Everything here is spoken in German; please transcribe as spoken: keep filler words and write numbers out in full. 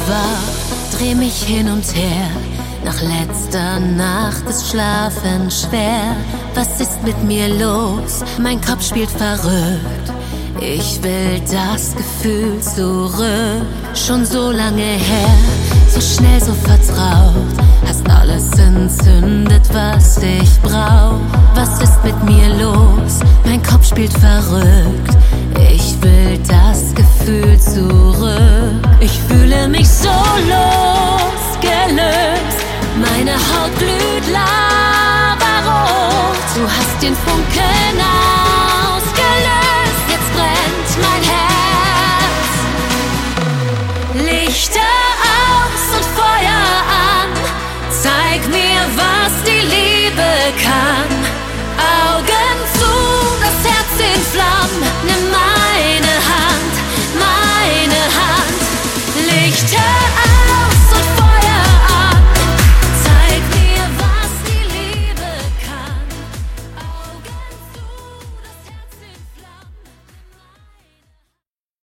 wach, dreh mich hin und her. Nach letzter Nacht ist Schlafen schwer. Was ist mit mir los? Mein Kopf spielt verrückt. Ich will das Gefühl zurück. Schon so lange her, so schnell, so vertraut. Hast alles entzündet, was ich brauch. Was ist mit mir los? Mein Kopf spielt verrückt. Ich will das Gefühl zurück. Ich fühle mich so losgelöst. Meine Haut glüht laberrot. Du hast den Funken